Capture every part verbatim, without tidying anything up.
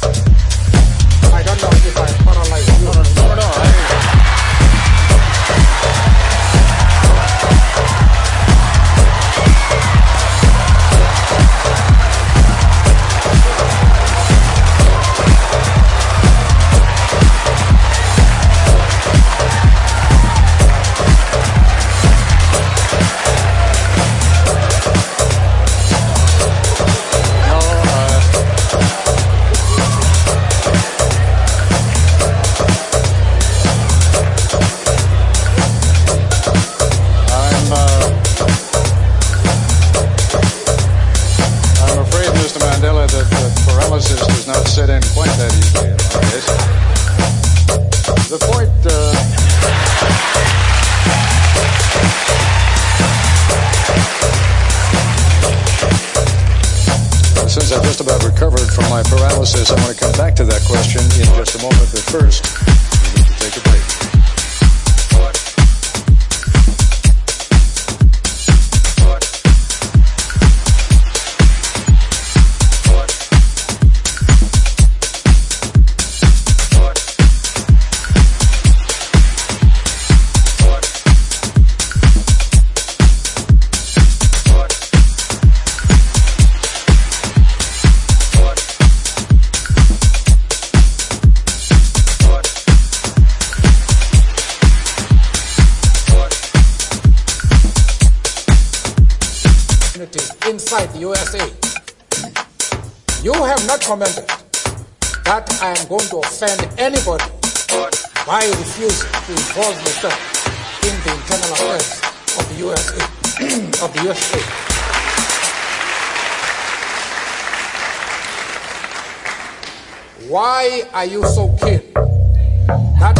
I don't know if I paralyzed you. No, no, no, no, no. I, does not set in quite that easily in my case. The point, uh, since I've just about recovered from my paralysis, I want to come back to that question in just a moment, but first, we need to take a break. Inside the U S A, you have not commented that I am going to offend anybody by refusing to involve myself in the internal affairs of the U S A, of the U S A. Why are you so keen that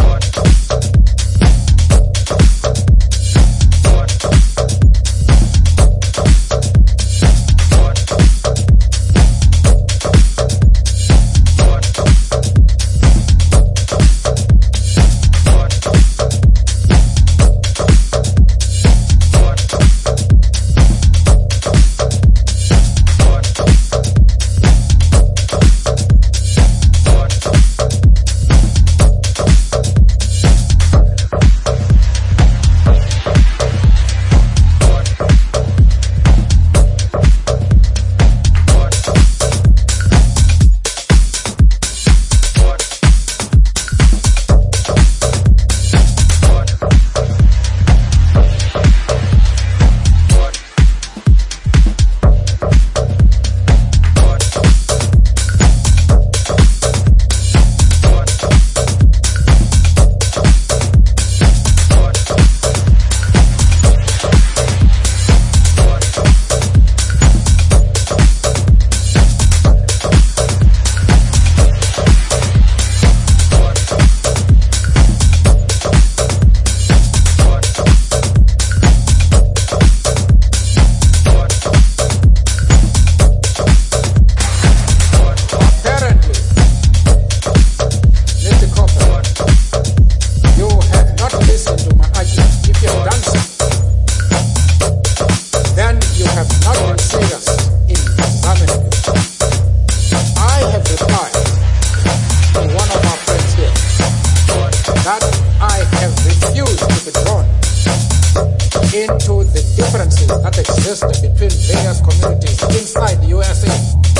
into the differences that exist between various communities inside the U S A.